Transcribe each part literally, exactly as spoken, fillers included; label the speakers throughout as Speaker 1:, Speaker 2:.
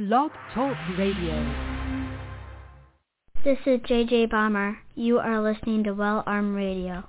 Speaker 1: Blog Talk Radio.
Speaker 2: This is J J Bomber. You are listening to Well Armed Radio.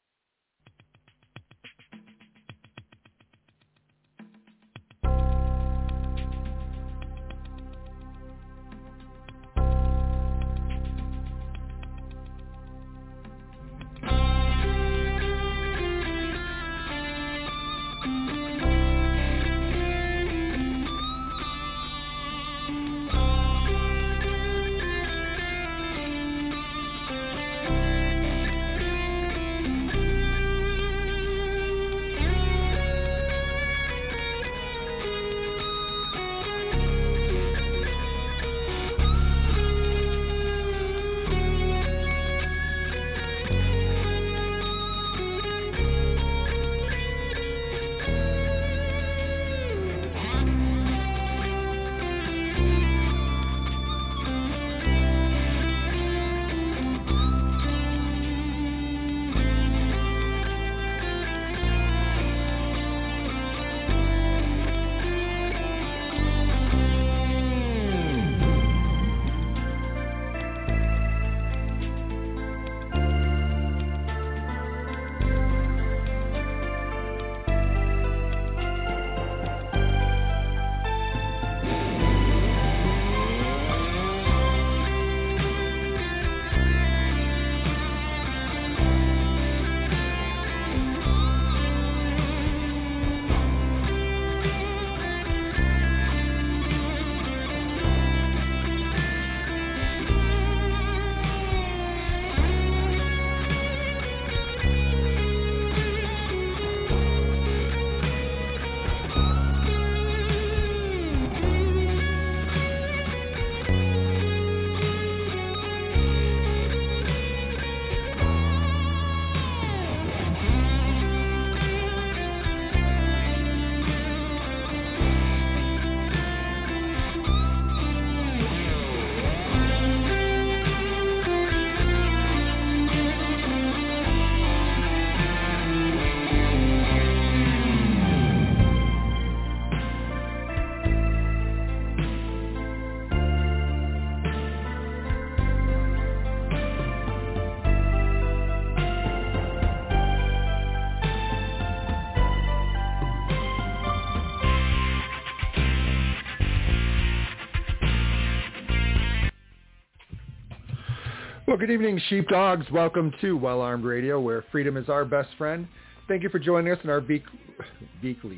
Speaker 3: Well, good evening, sheepdogs. Welcome to Well Armed Radio, where freedom is our best friend. Thank you for joining us in our week, weekly.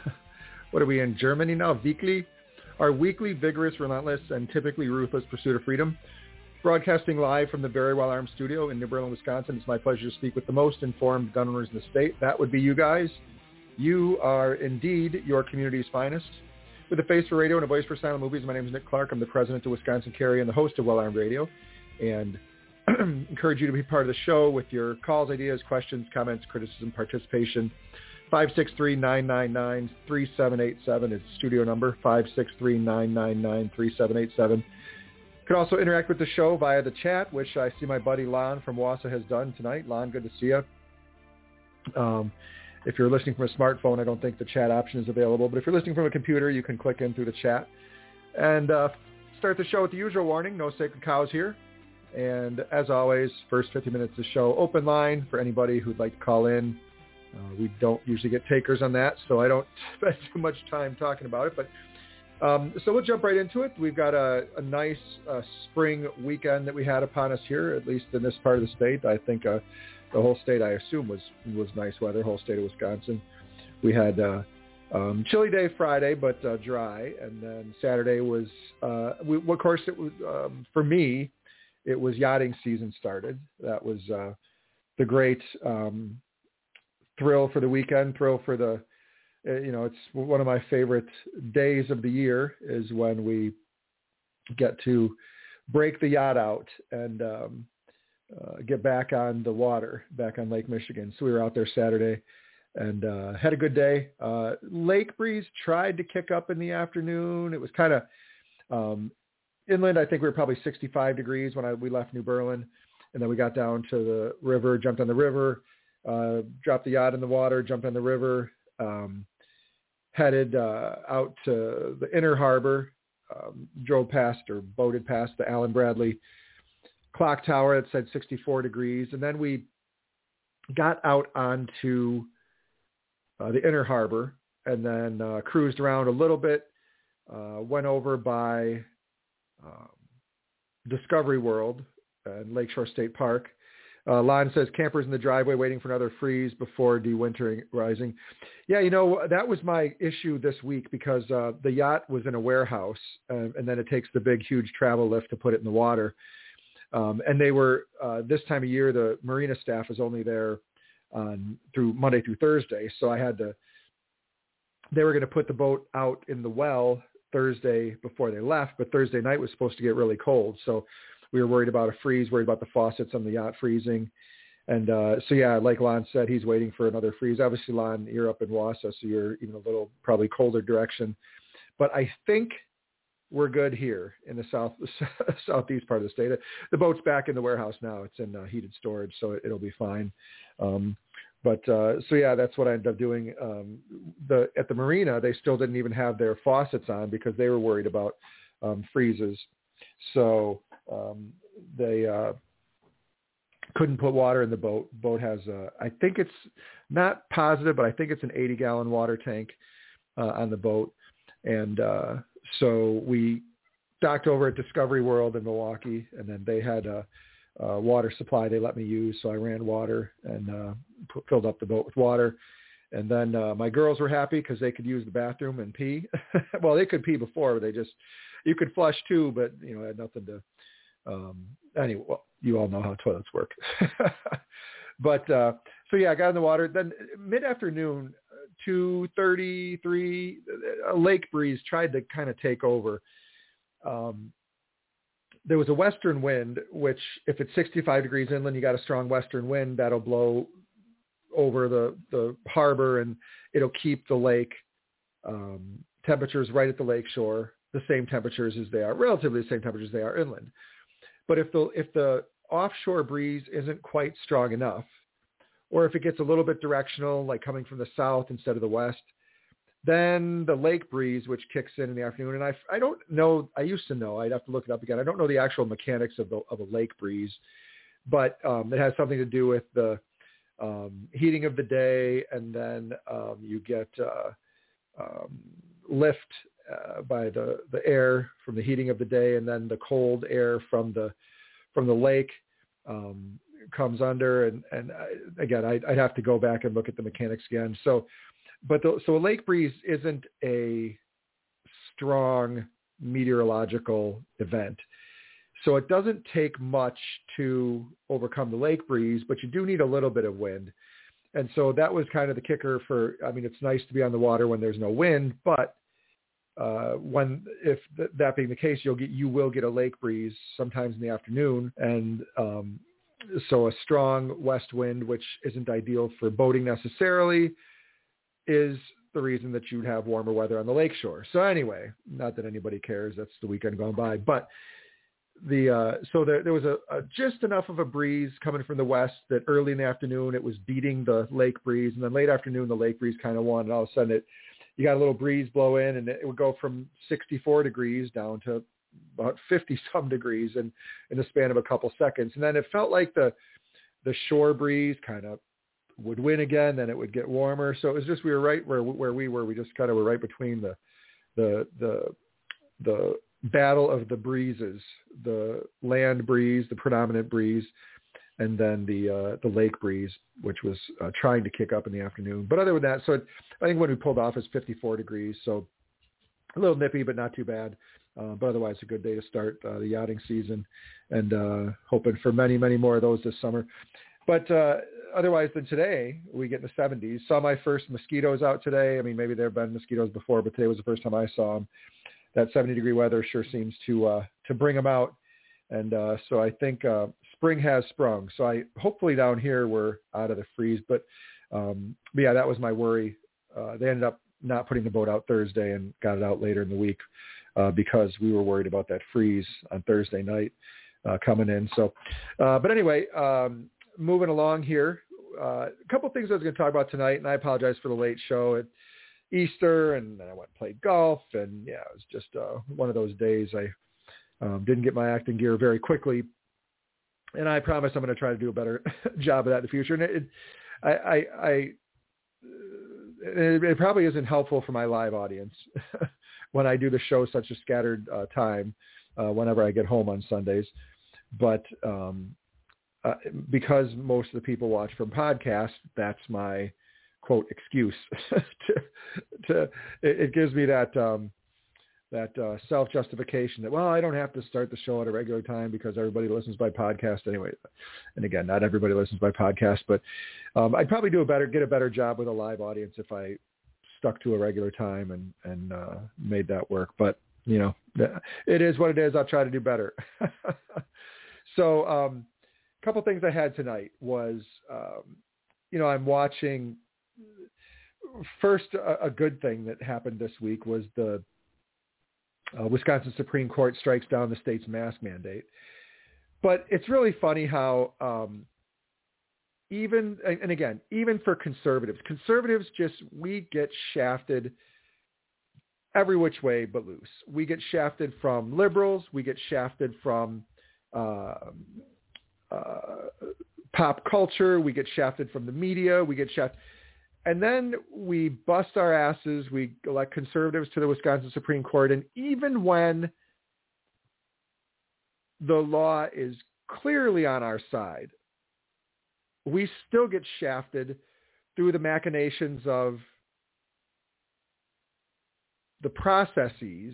Speaker 3: What are we in Germany now? Weekly, our weekly, vigorous, relentless, and typically ruthless pursuit of freedom. Broadcasting live from the Very Well Armed Studio in New Berlin, Wisconsin. It's my pleasure to speak with the most informed gun owners in the state. That would be you guys. You are indeed your community's finest. With a face for radio and a voice for silent movies, my name is Nick Clark. I'm the president of Wisconsin Carry and the host of Well Armed Radio. And encourage you to be part of the show with your calls, ideas, questions, comments, criticism, participation. five six three, nine nine nine, three seven eight seven is the studio number, five six three, nine nine nine, three seven eight seven. You can also interact with the show via the chat, which I see my buddy Lon from Wausau has done tonight. Lon, good to see you. Um, if you're listening from a smartphone, I don't think the chat option is available, but if you're listening from a computer, you can click in through the chat. And uh, start the show with the usual warning, no sacred cows here. And as always, first fifty minutes of the show, open line for anybody who'd like to call in. Uh, we don't usually get takers on that, so I don't spend too much time talking about it. But um, so we'll jump right into it. We've got a, a nice uh, spring weekend that we had upon us here, at least in this part of the state. I think uh, the whole state, I assume, was was nice weather, whole state of Wisconsin. We had uh, um, chilly day Friday, but uh, dry. And then Saturday was, uh, we, of course, it was um, for me, it was yachting season started. That was uh, the great um, thrill for the weekend, thrill for the, uh, you know, it's one of my favorite days of the year is when we get to break the yacht out and um, uh, get back on the water, back on Lake Michigan. So we were out there Saturday and uh, had a good day. Uh, lake breeze tried to kick up in the afternoon. It was kind of, um, inland, I think we were probably sixty-five degrees when I, we left New Berlin, and then we got down to the river, jumped on the river, uh, dropped the yacht in the water, jumped on the river, um, headed uh, out to the inner harbor, um, drove past or boated past the Allen Bradley clock tower that said sixty-four degrees. And then we got out onto uh, the inner harbor and then uh, cruised around a little bit, uh, went over by um, Discovery World and Lakeshore State Park. Uh, Lon says campers in the driveway waiting for another freeze before dewintering rising. Yeah, you know, that was my issue this week because uh, the yacht was in a warehouse uh, and then it takes the big, huge travel lift to put it in the water. Um, and they were, uh, this time of year, the marina staff is only there on, through Monday through Thursday. So I had to, they were going to put the boat out in the well Thursday before they left, but Thursday night was supposed to get really cold. So we were worried about a freeze, worried about the faucets on the yacht freezing. And uh, so, yeah, like Lon said, he's waiting for another freeze. Obviously, Lon, you're up in Wausau, so you're even a little probably colder direction. But I think we're good here in the south southeast part of the state. The boat's back in the warehouse now. It's in uh, heated storage, so it'll be fine. Um, but uh, so, yeah, that's what I ended up doing. Um, the At the marina, they still didn't even have their faucets on because they were worried about um, freezes. So um, they uh, couldn't put water in the boat. Boat has, a, I think it's not positive, but I think it's an eighty gallon water tank uh, on the boat. And uh, so we docked over at Discovery World in Milwaukee, and then they had a, a water supply they let me use. So I ran water and uh, put, filled up the boat with water. And then uh, my girls were happy because they could use the bathroom and pee. Well, they could pee before, but they just, you could flush too, but, you know, I had nothing to, um, anyway, well, you all know how toilets work. But, uh, so yeah, I got in the water. Then mid-afternoon, two thirty-three, a lake breeze tried to kind of take over. Um, there was a western wind, which if it's sixty-five degrees inland, you got a strong western wind that'll blow over the, the harbor, and it'll keep the lake um, temperatures right at the lake shore, the same temperatures as they are, relatively the same temperatures they are inland. But if the if the offshore breeze isn't quite strong enough, or if it gets a little bit directional, like coming from the south instead of the west, then the lake breeze, which kicks in in the afternoon. And I, I don't know, I used to know, I'd have to look it up again. I don't know the actual mechanics of the, of a lake breeze, but um, it has something to do with the um, heating of the day. And then um, you get uh, um, lift uh, by the, the air from the heating of the day. And then the cold air from the, from the lake um, comes under. And, and I, again, I'd, I'd have to go back and look at the mechanics again. So, But the, so a lake breeze isn't a strong meteorological event. So it doesn't take much to overcome the lake breeze, but you do need a little bit of wind. And so that was kind of the kicker for, I mean, it's nice to be on the water when there's no wind, but uh, when, if th- that being the case, you'll get, you will get a lake breeze sometimes in the afternoon. And um, so a strong west wind, which isn't ideal for boating necessarily, is the reason that you'd have warmer weather on the lakeshore. So anyway, not that anybody cares, that's the weekend gone by, but the, uh, so there, there was a, a just enough of a breeze coming from the west that early in the afternoon, it was beating the lake breeze. And then late afternoon, the lake breeze kind of won. And all of a sudden it, you got a little breeze blow in, and it would go from sixty-four degrees down to about fifty some degrees in, in the span of a couple seconds. And then it felt like the, the shore breeze kind of would win again, then it would get warmer. So it was just, we were right where where we were. We just kind of were right between the the the the battle of the breezes, the land breeze, the predominant breeze, and then the uh, the lake breeze, which was uh, trying to kick up in the afternoon. But other than that, so it, I think when we pulled off, it's fifty-four degrees, so a little nippy, but not too bad. Uh, but otherwise, a good day to start uh, the yachting season, and uh, hoping for many, many more of those this summer. But uh, otherwise than today, we get in the seventies. Saw my first mosquitoes out today. I mean, maybe there have been mosquitoes before, but today was the first time I saw them. That seventy degree weather sure seems to uh, to bring them out. And uh, so I think uh, spring has sprung. So I hopefully down here we're out of the freeze. But, um, but yeah, that was my worry. Uh, they ended up not putting the boat out Thursday and got it out later in the week uh, because we were worried about that freeze on Thursday night uh, coming in. So, uh, but anyway, um, moving along here, uh, a couple of things I was going to talk about tonight, and I apologize for the late show. It, Easter, and then I went and played golf, and yeah, it was just uh, one of those days. I um, didn't get my acting gear very quickly, and I promise I'm going to try to do a better job of that in the future. And it, I, I, I it, it probably isn't helpful for my live audience when I do the show such a scattered uh, time uh, whenever I get home on Sundays, but um, uh, because most of the people watch from podcasts, that's my quote excuse to, to it, it gives me that um, that uh, self-justification that, well, I don't have to start the show at a regular time because everybody listens by podcast anyway. And again, not everybody listens by podcast, but um, I'd probably do a better, get a better job with a live audience if I stuck to a regular time and, and uh, made that work. But, you know, it is what it is. I'll try to do better. So um, a couple things I had tonight was, um, you know, I'm watching first, a, a good thing that happened this week was the Uh, Wisconsin Supreme Court strikes down the state's mask mandate. But it's really funny how um, even, and again, even for conservatives, conservatives just, we get shafted every which way but loose. We get shafted from liberals. We get shafted from uh, uh, pop culture. We get shafted from the media. We get shafted. And then we bust our asses. We elect conservatives to the Wisconsin Supreme Court. And even when the law is clearly on our side, we still get shafted through the machinations of the processes.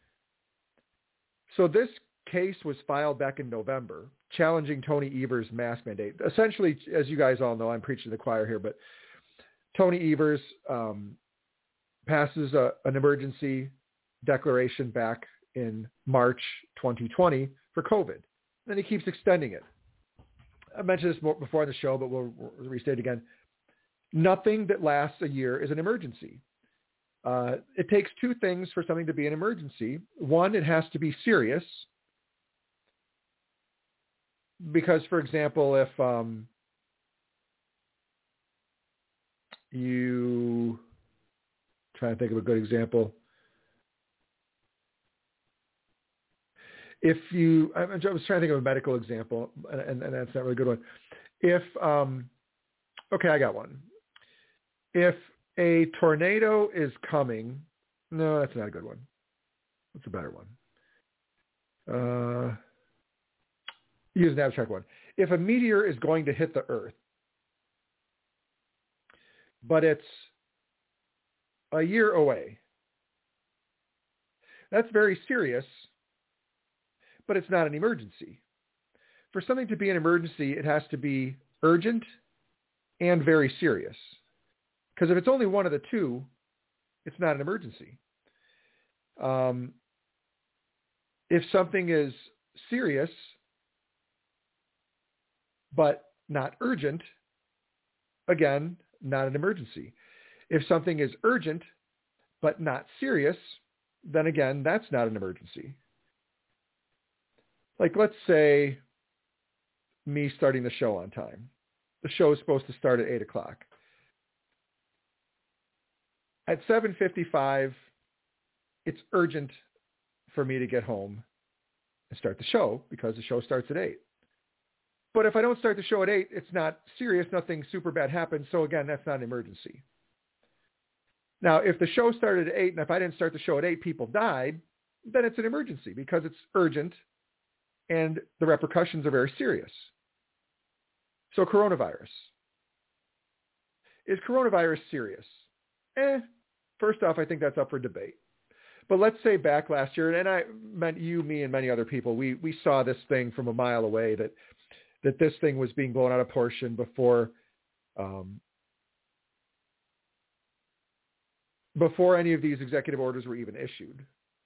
Speaker 3: So this case was filed back in November, challenging Tony Evers' mask mandate. Essentially, as you guys all know, I'm preaching to the choir here, but Tony Evers um, passes a, an emergency declaration back in March twenty twenty for COVID. Then he keeps extending it. I mentioned this before on the show, but we'll, we'll restate it again. Nothing that lasts a year is an emergency. Uh, it takes two things for something to be an emergency. One, it has to be serious. Because, for example, if um, you trying to think of a good example. If you, I was trying to think of a medical example, and, and that's not really a good one. If, um, okay, I got one. If a tornado is coming, no, that's not a good one. What's a better one? Uh, use an abstract one. If a meteor is going to hit the Earth, but it's a year away. That's very serious, but it's not an emergency. For something to be an emergency, it has to be urgent and very serious. Because if it's only one of the two, it's not an emergency. Um, if something is serious, but not urgent, again, not an emergency. If something is urgent but not serious, then again, that's not an emergency. Like, let's say me starting the show on time. The show is supposed to start at eight o'clock. At seven fifty-five, it's urgent for me to get home and start the show because the show starts at eight. But if I don't start the show at eight, it's not serious. Nothing super bad happens. So again, that's not an emergency. Now, if the show started at eight and if I didn't start the show at eight, people died, then it's an emergency because it's urgent and the repercussions are very serious. So coronavirus. Is coronavirus serious? Eh, first off, I think that's up for debate. But let's say back last year, and I meant you, me, and many other people, we, we saw this thing from a mile away that that this thing was being blown out of proportion before um, before any of these executive orders were even issued.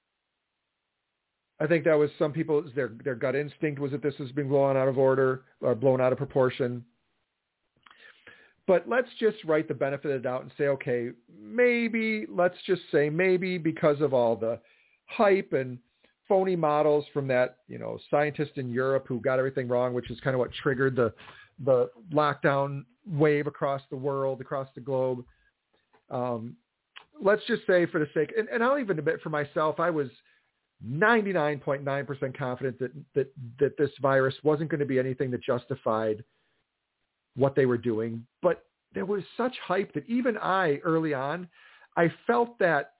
Speaker 3: I think that was some people, their their gut instinct was that this was being blown out of order or blown out of proportion. But let's just write the benefit of the doubt and say, okay, maybe, let's just say maybe because of all the hype and phony models from that, you know, scientist in Europe who got everything wrong, which is kind of what triggered the the lockdown wave across the world, across the globe. Um, let's just say for the sake, and, and I'll even admit for myself, I was ninety-nine point nine percent confident that, that, that this virus wasn't going to be anything that justified what they were doing. But there was such hype that even I, early on, I felt that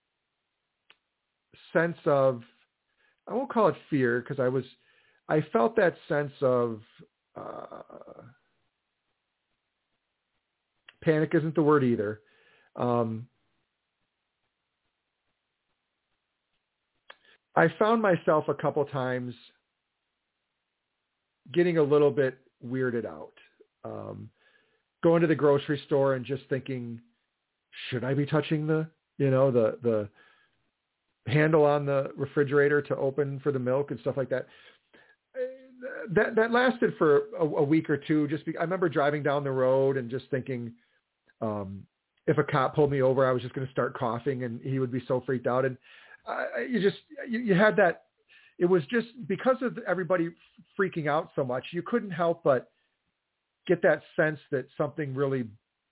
Speaker 3: sense of, I won't call it fear, because I was, I felt that sense of, uh, panic isn't the word either. Um, I found myself a couple times getting a little bit weirded out, um, going to the grocery store and just thinking, should I be touching the, you know, the, the handle on the refrigerator to open for the milk and stuff like that. That, that lasted for a, a week or two. Just be, I remember driving down the road and just thinking, um, if a cop pulled me over, I was just going to start coughing and he would be so freaked out. And uh, you just, you, you had that, it was just because of everybody freaking out so much, you couldn't help but get that sense that something really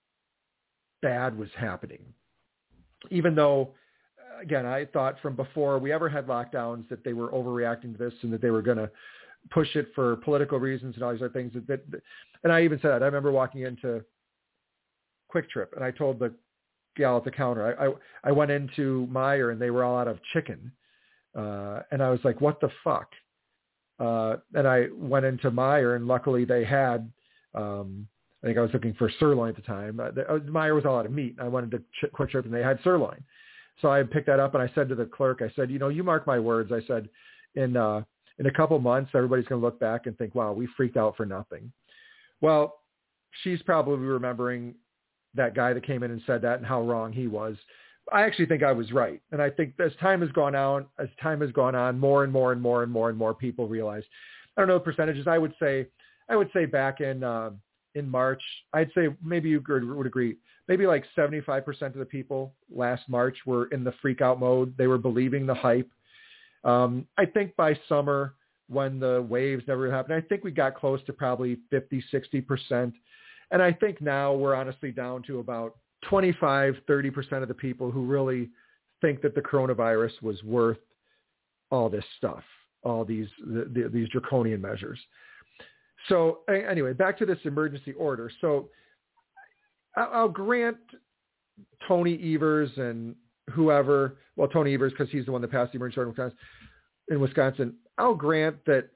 Speaker 3: bad was happening. Even though, again, I thought from before we ever had lockdowns that they were overreacting to this and that they were going to push it for political reasons and all these other things. That, that, and I even said that. I remember walking into Quick Trip and I told the gal at the counter, I, I, I went into Meijer and they were all out of chicken. Uh, and I was like, what the fuck? Uh, and I went into Meijer and luckily they had, um, I think I was looking for sirloin at the time. Uh, the, uh, Meijer was all out of meat. I went into Ch- Quick Trip and they had sirloin. So I picked that up and I said to the clerk, I said, you know, you mark my words. I said, in, uh, in a couple months, everybody's going to look back and think, wow, we freaked out for nothing. Well, she's probably remembering that guy that came in and said that and how wrong he was. I actually think I was right. And I think as time has gone on, as time has gone on, more and more and more and more and more people realize, I don't know the percentages. I would say, I would say back in, uh, in March, I'd say maybe you would agree, maybe like seventy-five percent of the people last March were in the freak out mode. They were believing the hype. Um, I think by summer when the waves never happened, I think we got close to probably fifty, sixty percent. And I think now we're honestly down to about twenty-five, thirty percent of the people who really think that the coronavirus was worth all this stuff, all these, the, the, these draconian measures. So anyway, back to this emergency order. So I'll grant Tony Evers and whoever, well, Tony Evers, because he's the one that passed the emergency order in Wisconsin, in Wisconsin, I'll grant that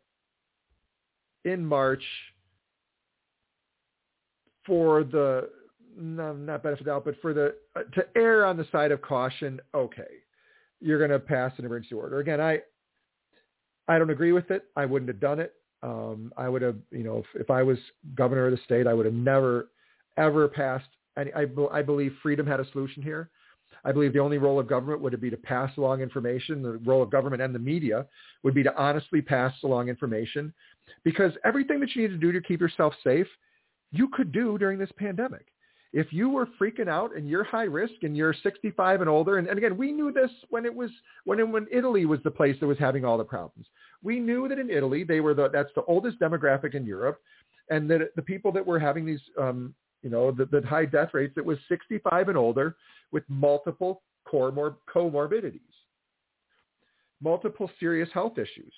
Speaker 3: in March for the, no, not benefit out, but for the, uh, to err on the side of caution, okay, you're going to pass an emergency order. Again, I, I don't agree with it. I wouldn't have done it. Um, I would have, you know, if, if I was governor of the state, I would have never, ever passed. And I, I believe freedom had a solution here. I believe the only role of government would be to pass along information. The role of government and the media would be to honestly pass along information, because everything that you need to do to keep yourself safe, you could do during this pandemic. If you were freaking out and you're high risk and you're sixty-five and older, and, and again, we knew this when it was when it, when Italy was the place that was having all the problems. We knew that in Italy they were the that's the oldest demographic in Europe, and that the people that were having these um, you know the, the high death rates, it was sixty-five and older with multiple core comorbidities, multiple serious health issues.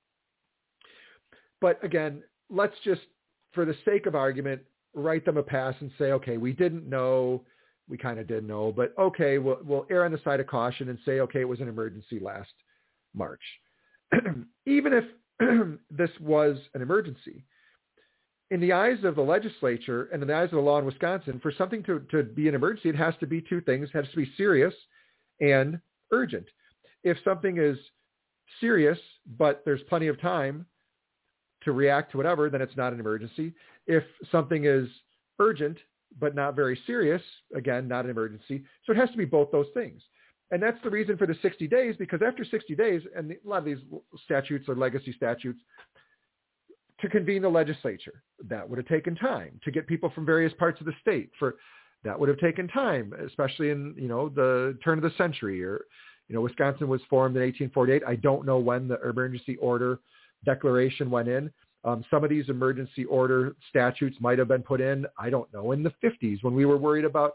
Speaker 3: But again, let's just, for the sake of argument, write them a pass and say, okay, we didn't know, we kind of did know, but okay, we'll, we'll err on the side of caution and say, okay, it was an emergency last March. Even if this was an emergency, in the eyes of the legislature and in the eyes of the law in Wisconsin, for something to, to be an emergency, it has to be two things. It has to be serious and urgent. If something is serious, but there's plenty of time to react to whatever, then it's not an emergency. If something is urgent, but not very serious, again, not an emergency. So it has to be both those things. And that's the reason for the sixty days, because after sixty days, and a lot of these statutes are legacy statutes, to convene the legislature, that would have taken time. To get people from various parts of the state, for that would have taken time, especially in, you know, the turn of the century, or, you know, Wisconsin was formed in eighteen forty-eight. I don't know when the emergency order declaration went in. Um, some of these emergency order statutes might have been put in, I don't know, in the fifties when we were worried about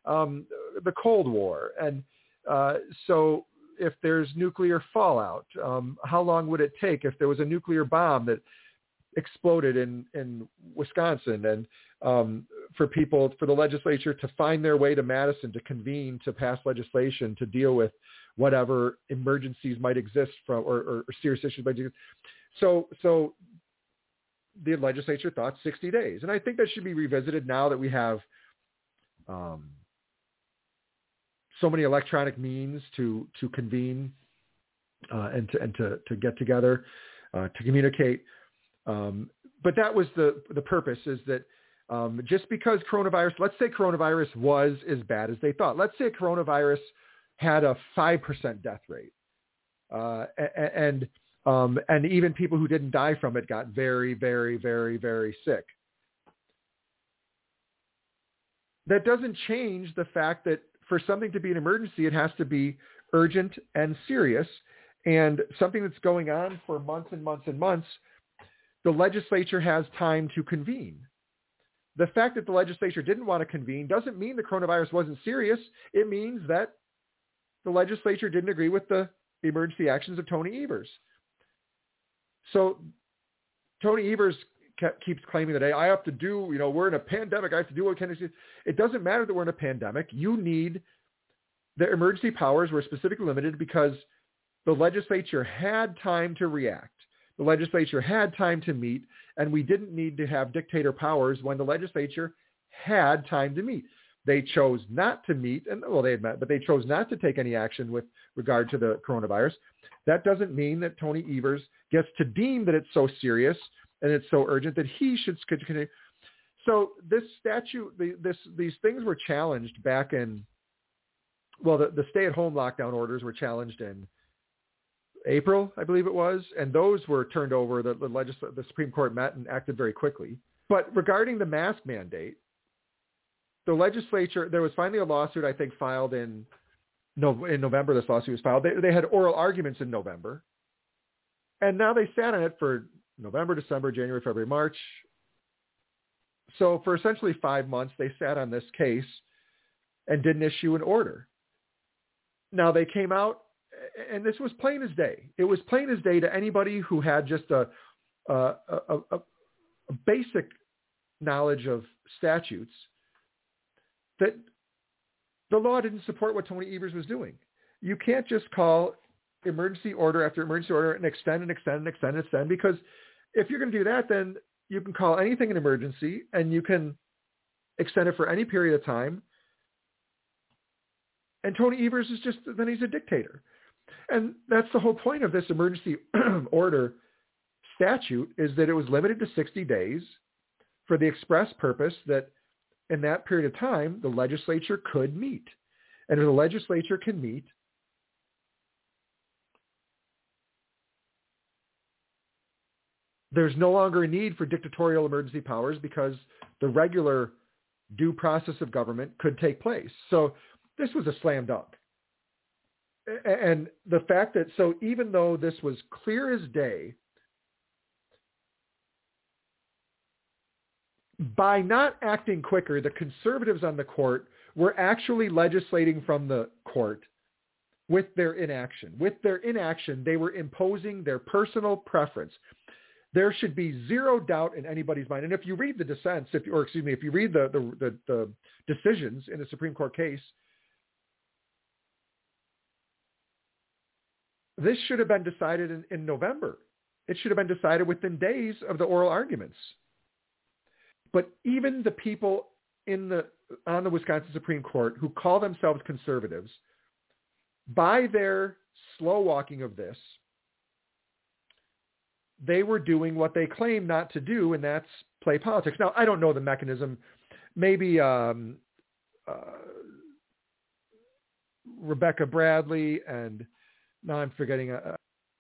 Speaker 3: um, the Cold War. And uh, so if there's nuclear fallout, um, how long would it take if there was a nuclear bomb that exploded in, in Wisconsin, and um, for people, for the legislature to find their way to Madison to convene to pass legislation to deal with whatever emergencies might exist from, or, or, or serious issues might exist. So, so the legislature thought sixty days. And I think that should be revisited now that we have um, so many electronic means to, to convene uh, and to, and to, to get together, uh, to communicate. Um, but that was the, the purpose, is that um, just because coronavirus, let's say coronavirus was as bad as they thought. Let's say coronavirus had a five percent death rate. Uh, and, um, and even people who didn't die from it got very, very, very, very sick. That doesn't change the fact that for something to be an emergency, it has to be urgent and serious, and something that's going on for months and months and months. The legislature has time to convene. The fact that the legislature didn't want to convene doesn't mean the coronavirus wasn't serious. It means that the legislature didn't agree with the emergency actions of Tony Evers. So Tony Evers kept, keeps claiming that, hey, I have to do, you know, we're in a pandemic. I have to do what Kennedy said. It doesn't matter that we're in a pandemic. You need, the emergency powers were specifically limited because the legislature had time to react. The legislature had time to meet, and we didn't need to have dictator powers when the legislature had time to meet. They chose not to meet, and well, they had met, but they chose not to take any action with regard to the coronavirus. That doesn't mean that Tony Evers gets to deem that it's so serious and it's so urgent that he should continue. So this statute, the, this, these things were challenged back in, well, the, the stay-at-home lockdown orders were challenged in April, I believe it was, and those were turned over. The, the, legisl- the Supreme Court met and acted very quickly. But regarding the mask mandate, the legislature, there was finally a lawsuit, I think, filed in no, in November. This lawsuit was filed. They, they had oral arguments in November, and now they sat on it for November, December, January, February, March. So for essentially five months, they sat on this case and didn't issue an order. Now they came out, and this was plain as day. It was plain as day to anybody who had just a, a, a, a basic knowledge of statutes, that the law didn't support what Tony Evers was doing. You can't just call emergency order after emergency order and extend and extend and extend and extend, because if you're going to do that, then you can call anything an emergency and you can extend it for any period of time. And Tony Evers is just, then he's a dictator. And that's the whole point of this emergency order statute, is that it was limited to sixty days for the express purpose that in that period of time, the legislature could meet. And if the legislature can meet, there's no longer a need for dictatorial emergency powers, because the regular due process of government could take place. So this was a slam dunk. And the fact that, so even though this was clear as day, by not acting quicker, the conservatives on the court were actually legislating from the court with their inaction. With their inaction, they were imposing their personal preference. There should be zero doubt in anybody's mind. And if you read the dissents, if, or excuse me, if you read the, the, the, the decisions in the Supreme Court case, this should have been decided in, in November. It should have been decided within days of the oral arguments. But even the people in the on the Wisconsin Supreme Court who call themselves conservatives, by their slow walking of this, they were doing what they claim not to do, and that's play politics. Now, I don't know the mechanism. Maybe um, uh, Rebecca Bradley and now I'm forgetting. Uh,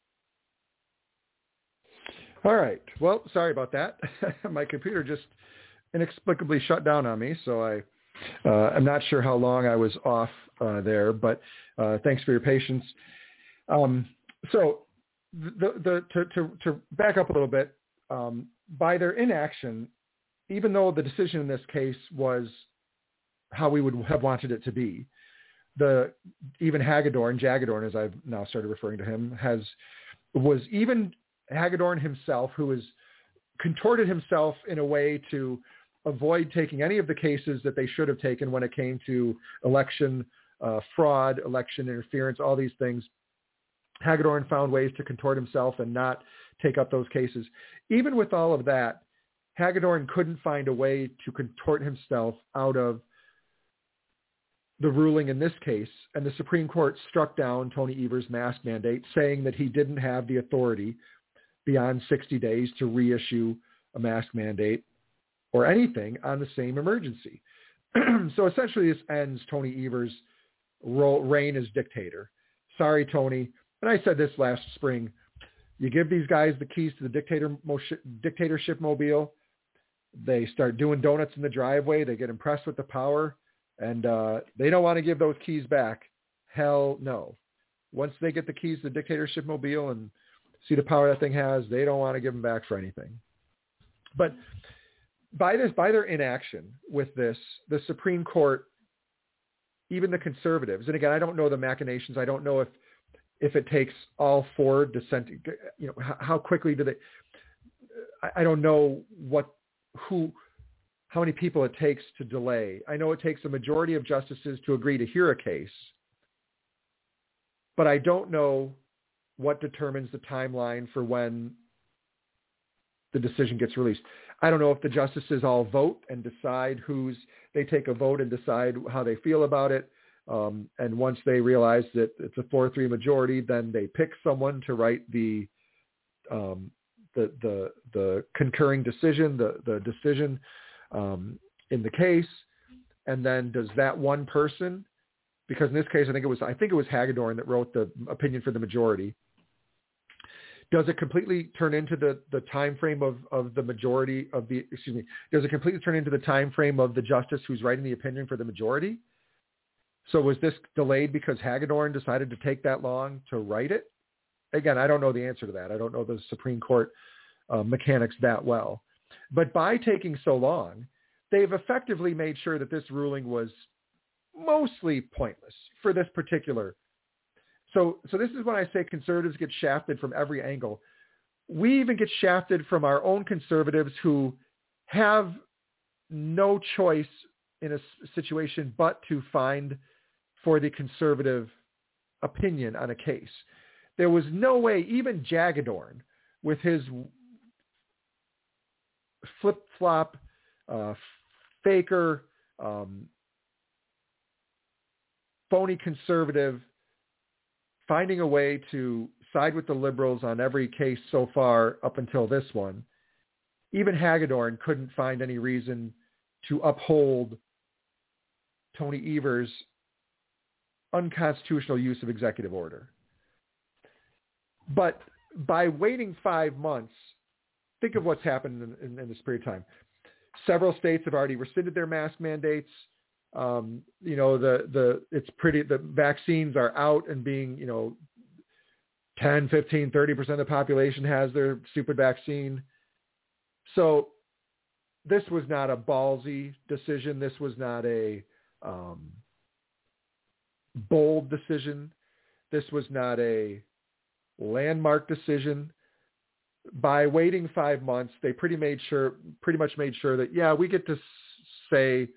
Speaker 3: all right. Well, sorry about that. My computer just inexplicably shut down on me, so I, uh, I'm not sure how long I was off uh, there, but uh, thanks for your patience. Um, so the, the, to, to, to back up a little bit, um, by their inaction, even though the decision in this case was how we would have wanted it to be. The even Hagedorn, Jagedorn, as I've now started referring to him, has was even Hagedorn himself, who has contorted himself in a way to avoid taking any of the cases that they should have taken when it came to election uh, fraud, election interference, all these things. Hagedorn found ways to contort himself and not take up those cases. Even with all of that, Hagedorn couldn't find a way to contort himself out of the ruling in this case, and the Supreme Court struck down Tony Evers' mask mandate, saying that he didn't have the authority beyond sixty days to reissue a mask mandate or anything on the same emergency. So essentially this ends Tony Evers' role, reign as dictator. Sorry, Tony. And I said this last spring. You give these guys the keys to the dictator, dictatorship mobile. They start doing donuts in the driveway. They get impressed with the power, and uh, they don't want to give those keys back. Hell no. Once they get the keys to the dictatorship mobile and see the power that thing has, they don't want to give them back for anything. But by this, by their inaction with this, the Supreme Court, even the conservatives, and again, I don't know the machinations. I don't know if if it takes all four dissenting, you know, how, how quickly do they, I, I don't know what, who, how many people it takes to delay. I know it takes a majority of justices to agree to hear a case, but I don't know what determines the timeline for when the decision gets released. I don't know if the justices all vote and decide who's, they take a vote and decide how they feel about it. Um, and once they realize that it's a four three majority, then they pick someone to write the um, the, the the concurring decision, the the decision um, in the case. And then does that one person, because in this case I think it was I think it was Hagedorn that wrote the opinion for the majority. Does it completely turn into the, the time frame of, of the majority of the excuse me? Does it completely turn into the time frame of the justice who's writing the opinion for the majority? So was this delayed because Hagedorn decided to take that long to write it? Again, I don't know the answer to that. I don't know the Supreme Court uh, mechanics that well. But by taking so long, they've effectively made sure that this ruling was mostly pointless for this particular. So, so this is when I say conservatives get shafted from every angle. We even get shafted from our own conservatives who have no choice in a situation but to find for the conservative opinion on a case. There was no way, even Jagedorn, with his flip-flop, uh, faker, um, phony conservative, finding a way to side with the liberals on every case so far up until this one, even Hagedorn couldn't find any reason to uphold Tony Evers' unconstitutional use of executive order. But by waiting five months, think of what's happened in, in, in this period of time. Several states have already rescinded their mask mandates. Um, you know, the, the, it's pretty, the vaccines are out and being, you know, ten, fifteen, thirty percent of the population has their stupid vaccine. So this was not a ballsy decision. This was not a um, bold decision. This was not a landmark decision. By waiting five months, they pretty made sure, pretty much made sure that, yeah, we get to say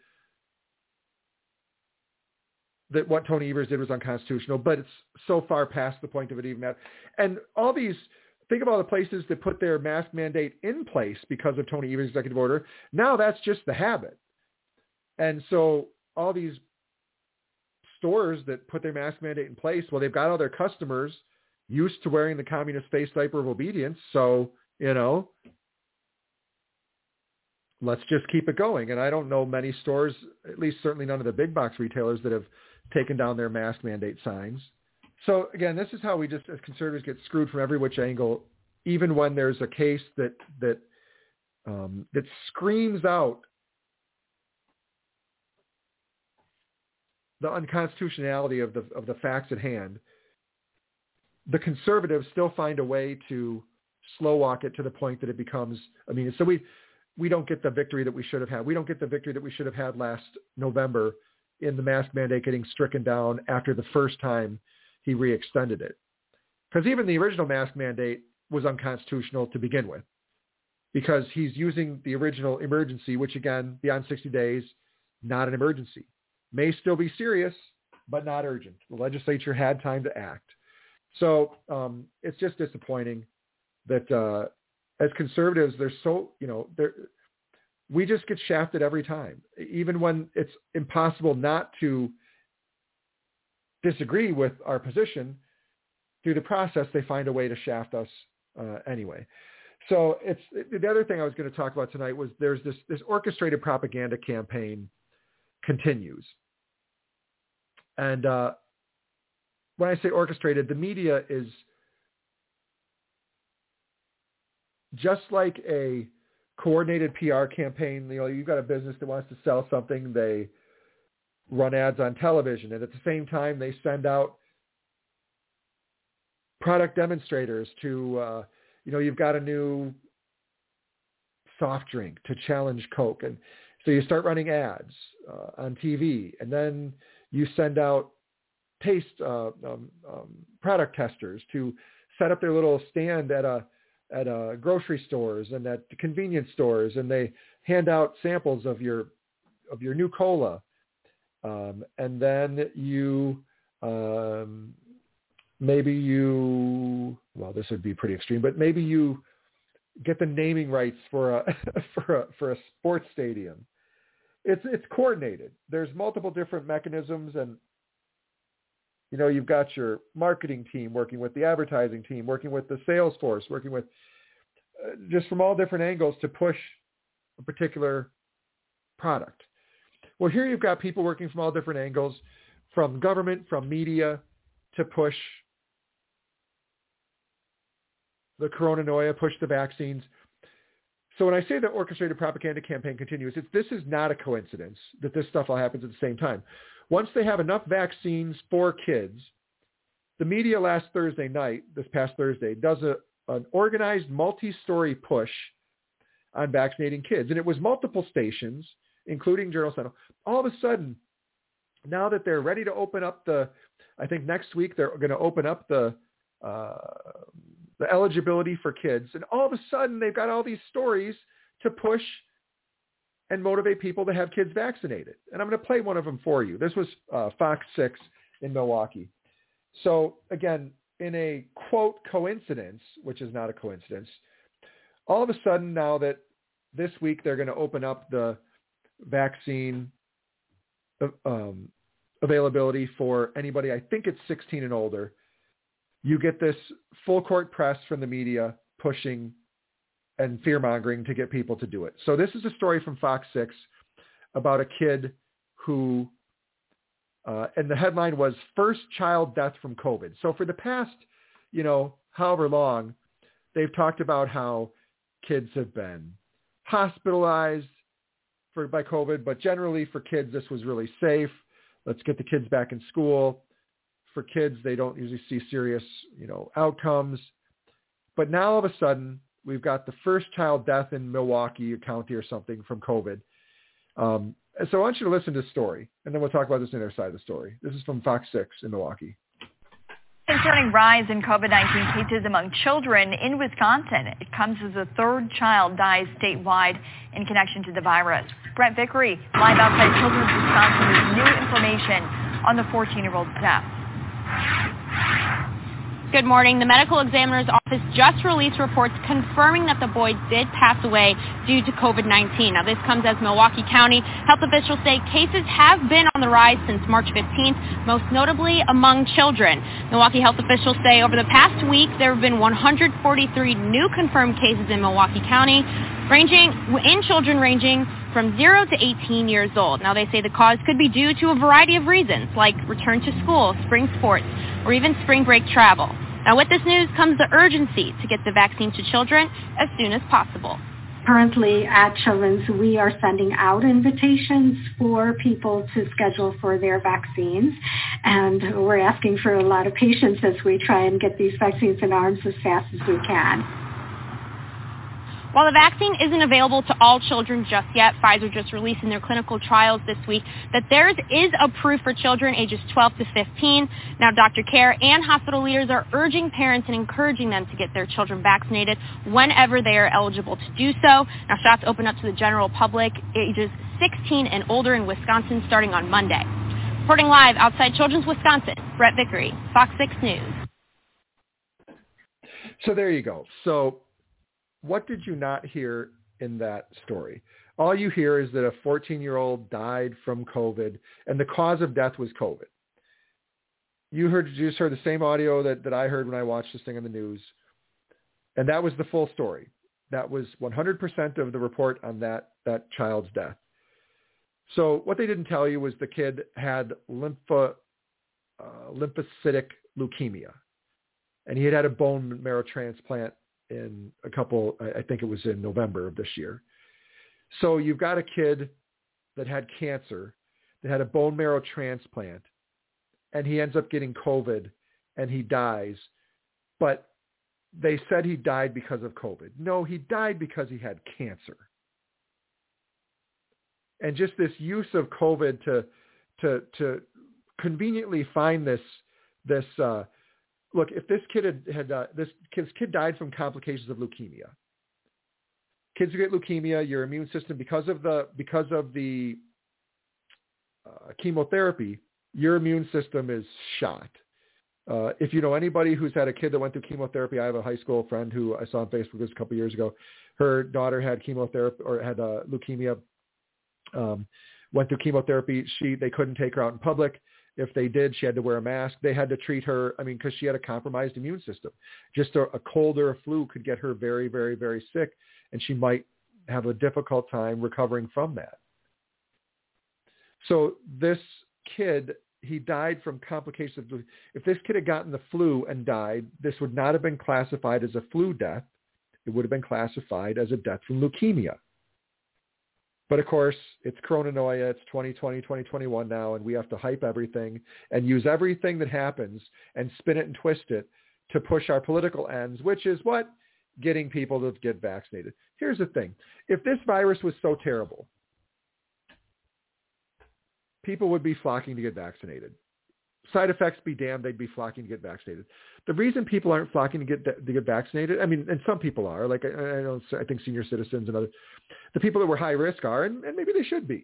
Speaker 3: that what Tony Evers did was unconstitutional, but it's so far past the point of it even matter. And all these, think of all the places that put their mask mandate in place because of Tony Evers' executive order. Now that's just the habit. And so all these stores that put their mask mandate in place, well, they've got all their customers used to wearing the communist face diaper of obedience. So, you know, let's just keep it going. And I don't know many stores, at least certainly none of the big box retailers, that have taken down their mask mandate signs. So again, this is how we just, as conservatives, get screwed from every which angle, even when there's a case that, that, um, that screams out the unconstitutionality of the, of the facts at hand. The conservatives still find a way to slow walk it to the point that it becomes, I mean, so we, we don't get the victory that we should have had. We don't get the victory that we should have had last November in the mask mandate getting stricken down after the first time he re-extended it. Because even the original mask mandate was unconstitutional to begin with, because he's using the original emergency, which again, beyond sixty days, not an emergency. May still be serious, but not urgent. The legislature had time to act. So um, it's just disappointing that uh, as conservatives, they're so, you know, they're, we just get shafted every time, even when it's impossible not to disagree with our position. Through the process, they find a way to shaft us uh, anyway. So it's the other thing I was going to talk about tonight was there's this, this orchestrated propaganda campaign continues. And uh, when I say orchestrated, the media is just like a coordinated P R campaign. You know, you've got a business that wants to sell something, they run ads on television, and at the same time they send out product demonstrators to, uh, you know, you've got a new soft drink to challenge Coke. And so you start running ads uh, on T V, and then you send out taste uh, um, um, product testers to set up their little stand at a at a grocery stores and at convenience stores, and they hand out samples of your of your new cola, um, and then you um, maybe you well this would be pretty extreme, but maybe you get the naming rights for a for a for a sports stadium. It's it's coordinated. There's multiple different mechanisms, and you know, you've got your marketing team working with the advertising team, working with the sales force, working with uh, just from all different angles to push a particular product. Well, here you've got people working from all different angles, from government, from media, to push the coronanoia, push the vaccines. So when I say the orchestrated propaganda campaign continues, it's, this is not a coincidence that this stuff all happens at the same time. Once they have enough vaccines for kids, the media last Thursday night, this past Thursday, does a, an organized multi-story push on vaccinating kids. And it was multiple stations, including Journal Sentinel. All of a sudden, now that they're ready to open up the, I think next week they're going to open up the uh, the eligibility for kids. And all of a sudden, they've got all these stories to push and motivate people to have kids vaccinated. And I'm going to play one of them for you. This was uh, Fox six in Milwaukee. So again, in a quote coincidence, which is not a coincidence, all of a sudden now that this week they're going to open up the vaccine um, availability for anybody, I think it's sixteen and older, you get this full court press from the media pushing and fear-mongering to get people to do it. So this is a story from Fox six about a kid who, uh, and the headline was First Child Death from COVID. So for the past, you know, however long, they've talked about how kids have been hospitalized for by COVID, but generally for kids, this was really safe. Let's get the kids back in school. For kids, they don't usually see serious, you know, outcomes. But now all of a sudden, we've got the first child death in Milwaukee County or something from COVID. Um, and so I want you to listen to this story, and then we'll talk about this on the other side of the story. This is from Fox six in Milwaukee.
Speaker 4: Concerning rise in COVID nineteen cases among children in Wisconsin. It comes as a third child dies statewide in connection to the virus. Brent Vickery, live outside Children's Wisconsin, with new information on the fourteen-year-old's death.
Speaker 5: Good morning. The medical examiner's office just released reports confirming that the boy did pass away due to COVID nineteen. Now, this comes as Milwaukee County health officials say cases have been on the rise since March fifteenth, most notably among children. Milwaukee health officials say over the past week, there have been one hundred forty-three new confirmed cases in Milwaukee County, ranging in children ranging from zero to eighteen years old. Now, they say the cause could be due to a variety of reasons, like return to school, spring sports, or even spring break travel. Now, with this news comes the urgency to get the vaccine to children as soon as possible.
Speaker 6: Currently at Children's, we are sending out invitations for people to schedule for their vaccines, and we're asking for a lot of patience as we try and get these vaccines in arms as fast as we can.
Speaker 5: While the vaccine isn't available to all children just yet, Pfizer just released in their clinical trials this week that theirs is approved for children ages twelve to fifteen. Now, Doctor Care and hospital leaders are urging parents and encouraging them to get their children vaccinated whenever they are eligible to do so. Now, shots open up to the general public ages sixteen and older in Wisconsin starting on Monday. Reporting live outside Children's Wisconsin, Brett Vickery, Fox six News.
Speaker 3: So there you go. So what did you not hear in that story? All you hear is that a fourteen-year-old died from COVID, and the cause of death was COVID. You heard, you just heard the same audio that, that I heard when I watched this thing on the news, and that was the full story. That was one hundred percent of the report on that, that child's death. So what they didn't tell you was the kid had lympho, uh, lymphocytic leukemia, and he had had a bone marrow transplant in a couple, I think it was in November of this year. So you've got a kid that had cancer, that had a bone marrow transplant, and he ends up getting COVID and he dies. But they said he died because of COVID. No, he died because he had cancer. And just this use of COVID to to to conveniently find this this uh, look, if this kid had, had uh, this kid's kid died from complications of leukemia. Kids who get leukemia, your immune system, because of the because of the uh, chemotherapy, your immune system is shot. Uh, if you know anybody who's had a kid that went through chemotherapy, I have a high school friend who I saw on Facebook this a couple of years ago. Her daughter had chemotherapy or had uh, leukemia. Um, went through chemotherapy. She they couldn't take her out in public. If they did, she had to wear a mask. They had to treat her, I mean, because she had a compromised immune system. Just a, a cold or a flu could get her very, very, very sick, and she might have a difficult time recovering from that. So this kid, he died from complications of, if this kid had gotten the flu and died, this would not have been classified as a flu death. It would have been classified as a death from leukemia. But of course, it's coronanoia, it's twenty twenty, twenty twenty-one now, and we have to hype everything and use everything that happens and spin it and twist it to push our political ends, which is what? Getting people to get vaccinated. Here's the thing. If this virus was so terrible, people would be flocking to get vaccinated. Side effects be damned, they'd be flocking to get vaccinated. The reason people aren't flocking to get to get vaccinated, I mean, and some people are, like I, I know, I think senior citizens and other, the people that were high risk are, and, and maybe they should be.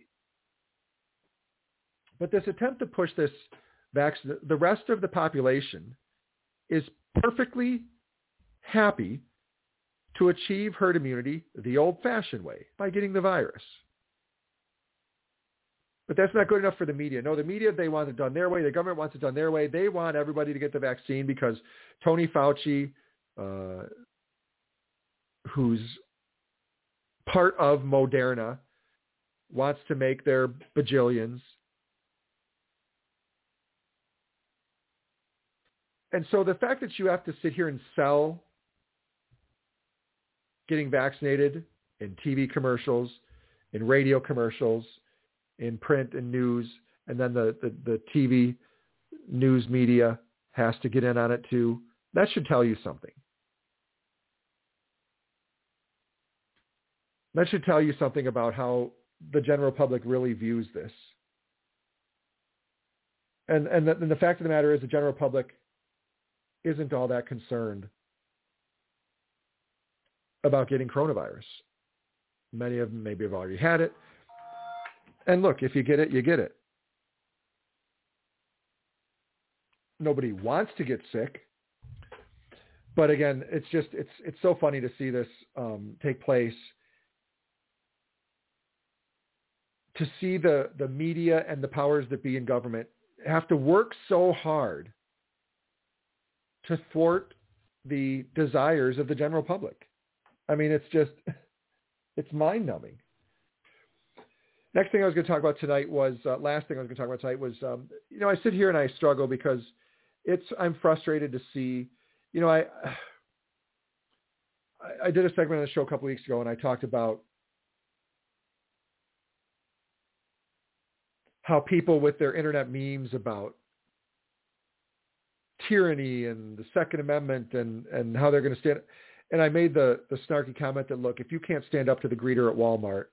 Speaker 3: But this attempt to push this vaccine, the rest of the population is perfectly happy to achieve herd immunity the old-fashioned way, by getting the virus. But that's not good enough for the media. No, the media, they want it done their way. The government wants it done their way. They want everybody to get the vaccine because Tony Fauci, uh, who's part of Moderna, wants to make their bajillions. And so the fact that you have to sit here and sell getting vaccinated in T V commercials, in radio commercials, in print and news, and then the, the, the T V news media has to get in on it too. That should tell you something. That should tell you something about how the general public really views this. And, and, the, and the fact of the matter is the general public isn't all that concerned about getting coronavirus. Many of them maybe have already had it. And look, if you get it, you get it. Nobody wants to get sick. But again, it's just, it's it's so funny to see this um, take place. To see the, the media and the powers that be in government have to work so hard to thwart the desires of the general public. I mean, it's just, it's mind-numbing. Next thing I was going to talk about tonight was, uh, last thing I was going to talk about tonight was, um, you know, I sit here and I struggle because it's, I'm frustrated to see, you know, I, I did a segment on the show a couple weeks ago and I talked about how people with their internet memes about tyranny and the Second Amendment and, and how they're going to stand. And I made the, the snarky comment that, look, if you can't stand up to the greeter at Walmart,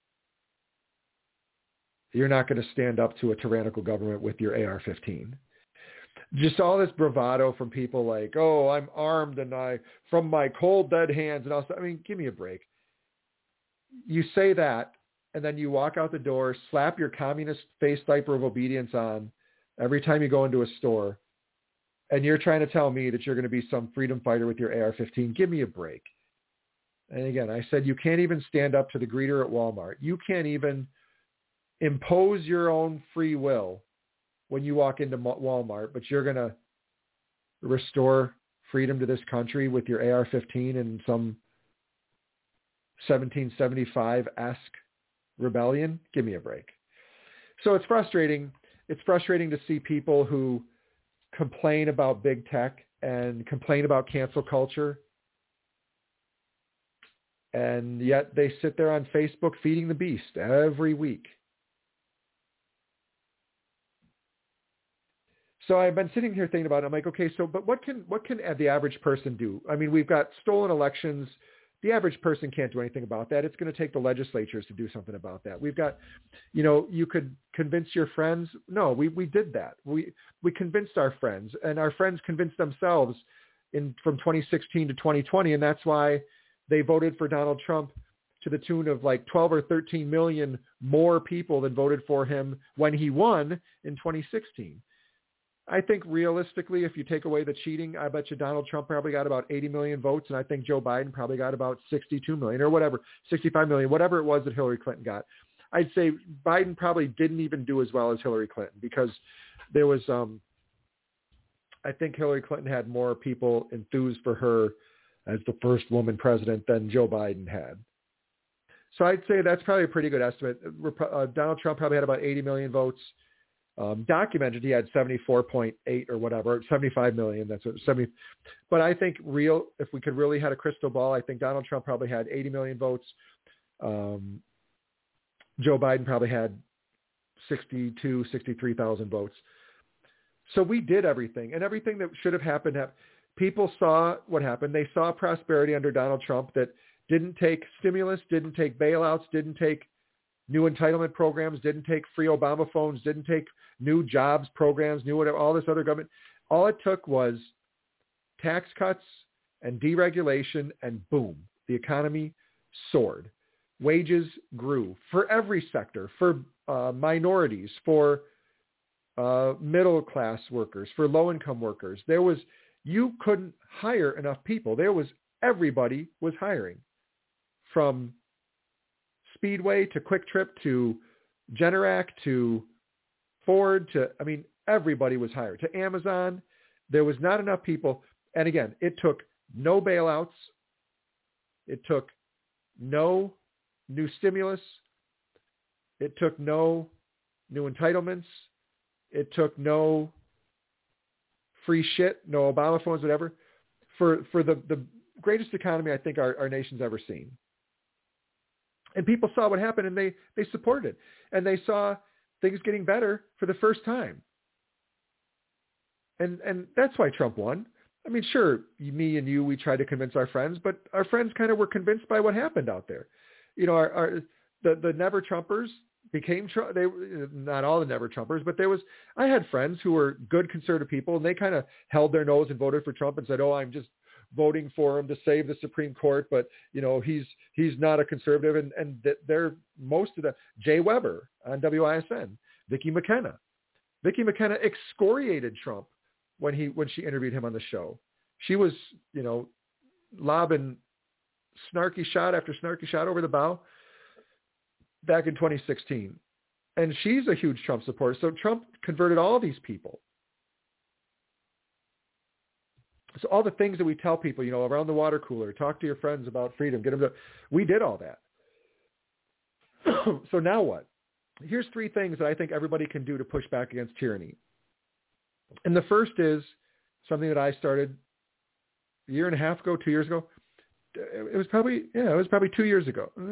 Speaker 3: you're not going to stand up to a tyrannical government with your A R fifteen. Just all this bravado from people like, oh, I'm armed and I, from my cold, dead hands. And also, I mean, give me a break. You say that, and then you walk out the door, slap your communist face diaper of obedience on every time you go into a store, and you're trying to tell me that you're going to be some freedom fighter with your A R fifteen. Give me a break. And again, I said, you can't even stand up to the greeter at Walmart. You can't even impose your own free will when you walk into Walmart, but you're going to restore freedom to this country with your A R fifteen and some seventeen seventy-five-esque rebellion. Give me a break. So it's frustrating. It's frustrating to see people who complain about big tech and complain about cancel culture, and yet they sit there on Facebook feeding the beast every week. So I've been sitting here thinking about it. I'm like, okay, so but what can what can the average person do? I mean, we've got stolen elections. The average person can't do anything about that. It's going to take the legislatures to do something about that. We've got, you know, you could convince your friends. No, we, we did that. We we convinced our friends, and our friends convinced themselves in from twenty sixteen to twenty twenty, and that's why they voted for Donald Trump to the tune of like twelve or thirteen million more people than voted for him when he won in twenty sixteen. I think realistically, if you take away the cheating, I bet you Donald Trump probably got about eighty million votes, and I think Joe Biden probably got about sixty-two million or whatever, sixty-five million, whatever it was that Hillary Clinton got. I'd say Biden probably didn't even do as well as Hillary Clinton because there was, um, I think Hillary Clinton had more people enthused for her as the first woman president than Joe Biden had. So I'd say that's probably a pretty good estimate. Uh, Donald Trump probably had about eighty million votes. Um, documented he had seventy-four point eight or whatever, seventy-five million. That's what, seventy. But I think real, if we could really had a crystal ball, I think Donald Trump probably had eighty million votes. Um, Joe Biden probably had sixty-two, sixty-three thousand votes. So we did everything, and everything that should have happened. People saw what happened. They saw prosperity under Donald Trump that didn't take stimulus, didn't take bailouts, didn't take new entitlement programs, didn't take free Obama phones, didn't take new jobs programs, new whatever, all this other government. All it took was tax cuts and deregulation, and boom, the economy soared. Wages grew for every sector, for uh, minorities, for uh, middle-class workers, for low-income workers. There was, you couldn't hire enough people. There was, everybody was hiring, from Speedway to Quick Trip to Generac to Ford to, I mean, everybody was hired. To Amazon, there was not enough people. And again, it took no bailouts. It took no new stimulus. It took no new entitlements. It took no free shit, no Obama phones, whatever, for, for the, the greatest economy I think our, our nation's ever seen. And people saw what happened, and they, they supported it. And they saw things getting better for the first time. And and that's why Trump won. I mean, sure, me and you, we tried to convince our friends, but our friends kind of were convinced by what happened out there. You know, our, our the, the Never Trumpers became, they not all the Never Trumpers, but there was, I had friends who were good conservative people, and they kind of held their nose and voted for Trump and said, oh, I'm just voting for him to save the Supreme Court, but you know he's he's not a conservative, and and they're most of the Jay Weber on W I S N, Vicki McKenna, Vicki McKenna excoriated Trump when he when she interviewed him on the show. She was you know lobbing snarky shot after snarky shot over the bow back in twenty sixteen, and she's a huge Trump supporter. So Trump converted all these people. So all the things that we tell people, you know, around the water cooler, talk to your friends about freedom, get them to, we did all that. So now what? Here's three things that I think everybody can do to push back against tyranny. And the first is something that I started a year and a half ago, two years ago. It was probably, yeah, it was probably two years ago. Uh,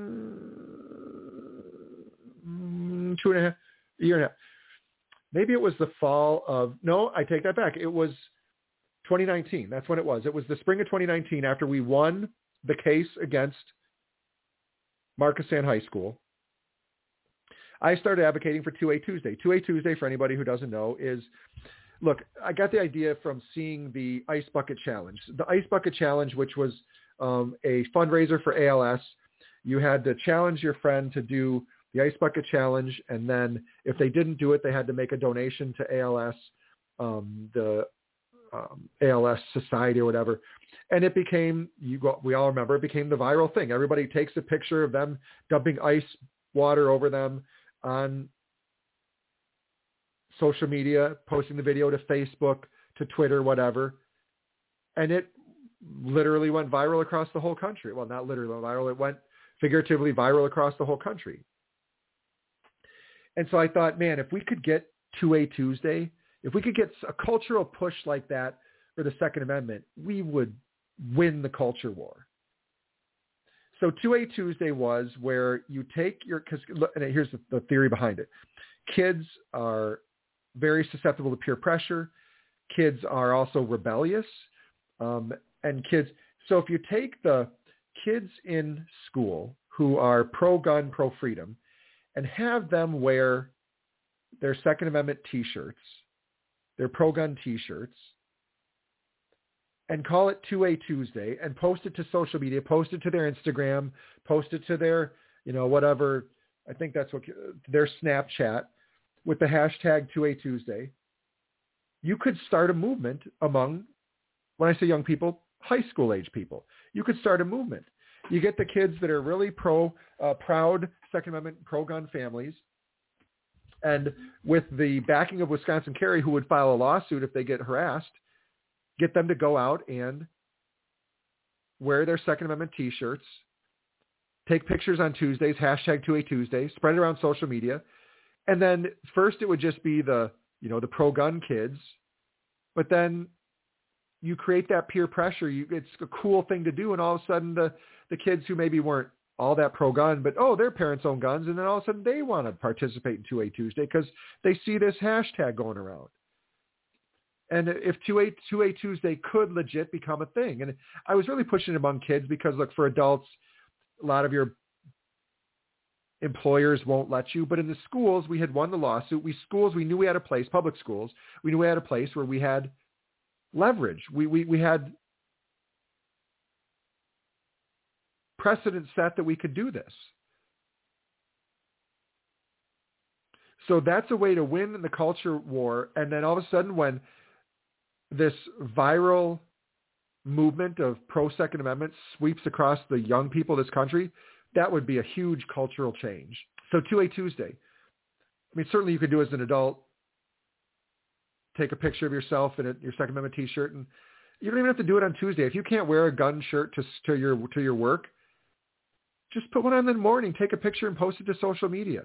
Speaker 3: two and a half, a year and a half. Maybe it was the fall of, no, I take that back. It was twenty nineteen. That's when it was. It was the spring of twenty nineteen after we won the case against Markesan High School. I started advocating for two A Tuesday. two A Tuesday, for anybody who doesn't know, is, look, I got the idea from seeing the Ice Bucket Challenge. The Ice Bucket Challenge, which was um, a fundraiser for A L S. You had to challenge your friend to do the Ice Bucket Challenge, and then if they didn't do it, they had to make a donation to A L S, um, the um, A L S Society or whatever. And it became, you go, we all remember, it became the viral thing. Everybody takes a picture of them dumping ice water over them on social media, posting the video to Facebook, to Twitter, whatever. And it literally went viral across the whole country. Well, not literally viral. It went figuratively viral across the whole country. And so I thought, man, if we could get two A Tuesday, if we could get a cultural push like that for the Second Amendment, we would win the culture war. So two A Tuesday was where you take your, because and here's the, the theory behind it. Kids are very susceptible to peer pressure. Kids are also rebellious. Um, and kids, so if you take the kids in school who are pro-gun, pro-freedom, and have them wear their Second Amendment T-shirts, their pro-gun T-shirts, and call it two A Tuesday and post it to social media, post it to their Instagram, post it to their, you know, whatever, I think that's what, their Snapchat with the hashtag two A Tuesday, you could start a movement among, when I say young people, high school age people. You could start a movement. You get the kids that are really pro, uh, proud Second Amendment pro-gun families, and with the backing of Wisconsin Carry, who would file a lawsuit if they get harassed, get them to go out and wear their Second Amendment T-shirts, take pictures on Tuesdays, hashtag two A Tuesday, spread it around social media. And then first it would just be the, you know, the pro-gun kids, but then you create that peer pressure. You, it's a cool thing to do. And all of a sudden the, the kids who maybe weren't all that pro-gun, but, oh, their parents own guns. And then all of a sudden they want to participate in two A Tuesday because they see this hashtag going around. And if two A Tuesday could legit become a thing. And I was really pushing it among kids because, look, for adults, a lot of your employers won't let you. But in the schools, we had won the lawsuit. We schools, we knew we had a place, public schools, we knew we had a place where we had leverage. We, we, we had precedent set that we could do this. So that's a way to win in the culture war. And then all of a sudden when this viral movement of pro-Second Amendment sweeps across the young people of this country, that would be a huge cultural change. So two A Tuesday. I mean, certainly you could do as an adult, take a picture of yourself in a, your Second Amendment T-shirt, and you don't even have to do it on Tuesday. If you can't wear a gun shirt to, to your to your work, just put one on in the morning, take a picture and post it to social media.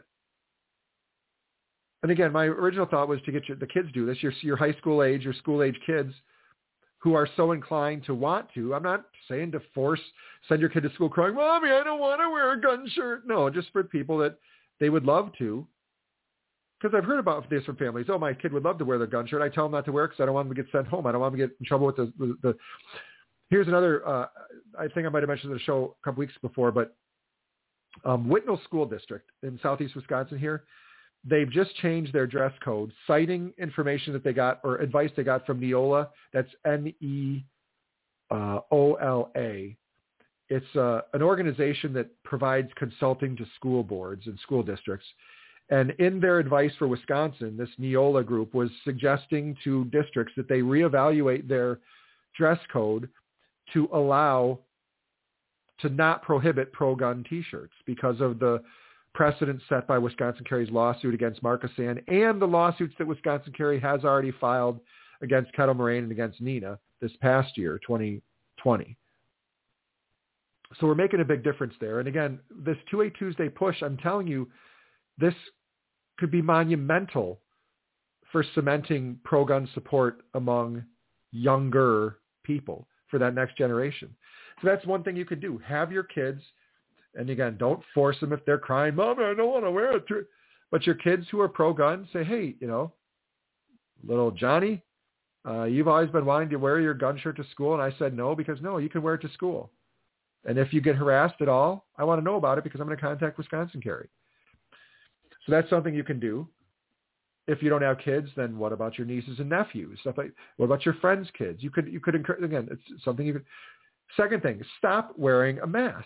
Speaker 3: And again, my original thought was to get your, the kids do this, your, your high school age, your school age kids who are so inclined to want to. I'm not saying to force, send your kid to school crying, Mommy, I don't want to wear a gun shirt. No, just for people that they would love to. Because I've heard about this from families. Oh, my kid would love to wear the gun shirt. I tell them not to wear it because I don't want them to get sent home. I don't want them to get in trouble with the, the, the here's another, uh, I think I might have mentioned the show a couple weeks before, but um, Whitnall School District in southeast Wisconsin here, they've just changed their dress code, citing information that they got or advice they got from Neola. That's N E O L A. It's uh, an organization that provides consulting to school boards and school districts. And in their advice for Wisconsin, this Neola group was suggesting to districts that they reevaluate their dress code to allow, to not prohibit pro-gun T-shirts because of the precedent set by Wisconsin Carry's lawsuit against Markesan and the lawsuits that Wisconsin Carry has already filed against Kettle Moraine and against Neenah this past year, twenty twenty. So we're making a big difference there. And again, this two A Tuesday push, I'm telling you, this could be monumental for cementing pro-gun support among younger people for that next generation. So that's one thing you could do. Have your kids, and again, don't force them if they're crying, Mommy, I don't want to wear it. But your kids who are pro-gun, say, hey, you know, little Johnny, Uh, you've always been wanting to wear your gun shirt to school, and I said no because, no, you can wear it to school. And if you get harassed at all, I want to know about it because I'm going to contact Wisconsin Carry. So that's something you can do. If you don't have kids, then what about your nieces and nephews? Stuff like, what about your friends' kids? You could, you could encourage, again, it's something you could. Second thing, stop wearing a mask.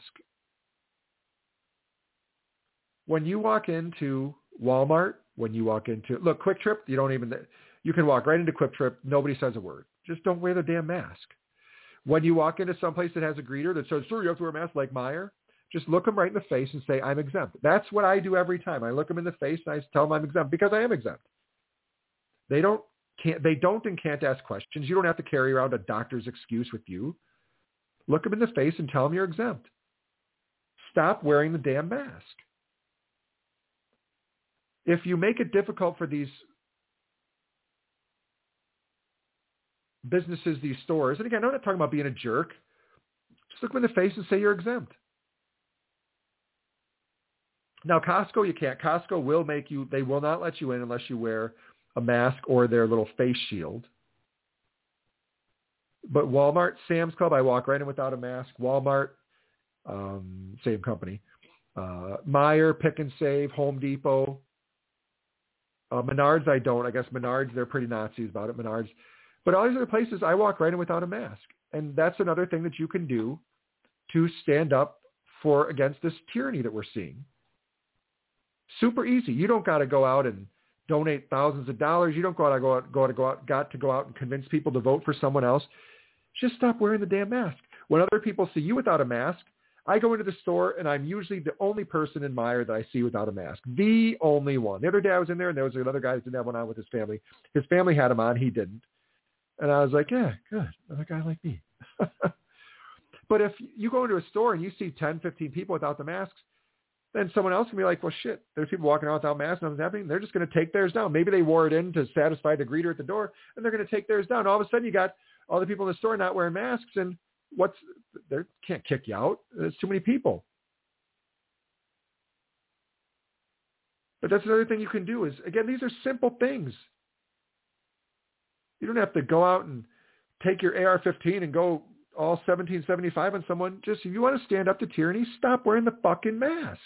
Speaker 3: When you walk into Walmart, when you walk into, look, Quick Trip, you don't even, you can walk right into Quick Trip. Nobody says a word. Just don't wear the damn mask. When you walk into someplace that has a greeter that says, sir, you have to wear a mask like Meijer, just look them right in the face and say, I'm exempt. That's what I do every time. I look them in the face and I tell them I'm exempt because I am exempt. They don't, can't, they don't and can't ask questions. You don't have to carry around a doctor's excuse with you. Look them in the face and tell them you're exempt. Stop wearing the damn mask. If you make it difficult for these businesses, these stores, and again, I'm not talking about being a jerk. Just look them in the face and say you're exempt. Now, Costco, you can't. Costco will make you, they will not let you in unless you wear a mask or their little face shield. But Walmart, Sam's Club, I walk right in without a mask. Walmart, um, same company. Uh, Meijer, Pick and Save, Home Depot. Uh, Menards, I don't. I guess Menards, they're pretty Nazis about it, Menards. But all these other places, I walk right in without a mask. And that's another thing that you can do to stand up for against this tyranny that we're seeing. Super easy. You don't got to go out and donate thousands of dollars. You don't got to go out, go to go out, got to go out and convince people to vote for someone else. Just stop wearing the damn mask. When other people see you without a mask, I go into the store and I'm usually the only person in Meijer that I see without a mask. The only one. The other day I was in there and there was another guy that didn't have one on with his family. His family had him on. He didn't. And I was like, yeah, good. Another guy like me. But if you go into a store and you see ten, fifteen people without the masks, then someone else can be like, well, shit, there's people walking around without masks, nothing's happening. They're just going to take theirs down. Maybe they wore it in to satisfy the greeter at the door, and they're going to take theirs down. All of a sudden, you got all the people in the store not wearing masks, and what's they can't kick you out. There's too many people. But that's another thing you can do is, again, these are simple things. You don't have to go out and take your A R fifteen and go all seventeen seventy-five on someone. Just if you want to stand up to tyranny, stop wearing the fucking mask.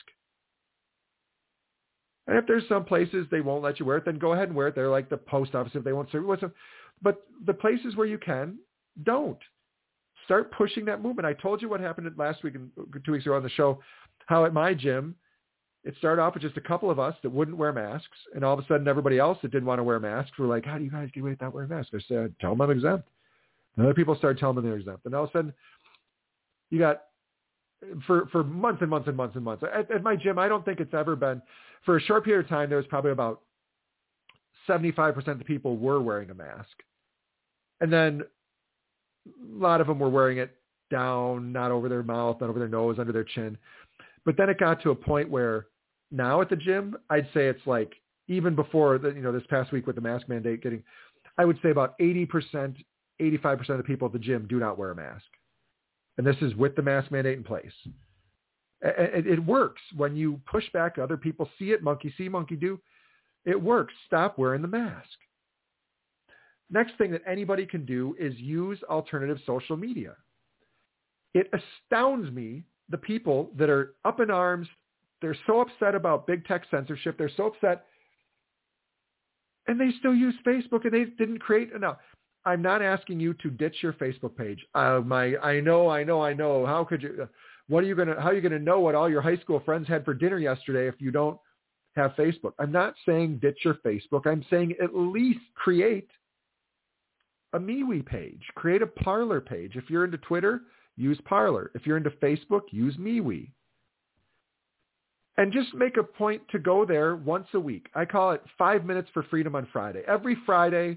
Speaker 3: And if there's some places they won't let you wear it, then go ahead and wear it. They're like the post office if they won't serve it. But the places where you can, don't. Start pushing that movement. I told you what happened last week and two weeks ago on the show, how at my gym, it started off with just a couple of us that wouldn't wear masks. And all of a sudden, everybody else that didn't want to wear masks were like, how do you guys get away without wearing masks? I said, tell them I'm exempt. And other people started telling them they're exempt. And all of a sudden, you got, for, for months and months and months and months. At, at my gym, I don't think it's ever been, for a short period of time, there was probably about seventy-five percent of the people were wearing a mask. And then a lot of them were wearing it down, not over their mouth, not over their nose, under their chin. But then it got to a point where now at the gym, I'd say it's like, even before the, you know, this past week with the mask mandate getting, I would say about eighty percent, eighty-five percent of the people at the gym do not wear a mask. And this is with the mask mandate in place. It, it works. When you push back, other people see it, monkey see, monkey do. It works. Stop wearing the mask. Next thing that anybody can do is use alternative social media. It astounds me, the people that are up in arms, they're so upset about big tech censorship, they're so upset, and they still use Facebook, and they didn't create enough. I'm not asking you to ditch your Facebook page. Uh, my, I know, I know, I know. How could you? Uh, what are you gonna? How are you gonna know what all your high school friends had for dinner yesterday if you don't have Facebook? I'm not saying ditch your Facebook. I'm saying at least create a MeWe page. Create a Parler page. If you're into Twitter, use Parler. If you're into Facebook, use MeWe. And just make a point to go there once a week. I call it five minutes for freedom on Friday. Every Friday,